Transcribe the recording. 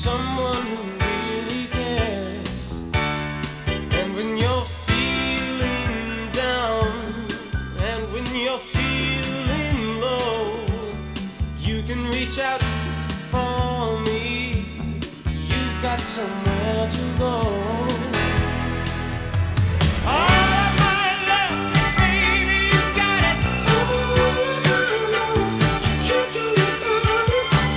someone who really cares. And when you're feeling down, and when you're feeling low, you can reach out for me. You've got somewhere to go.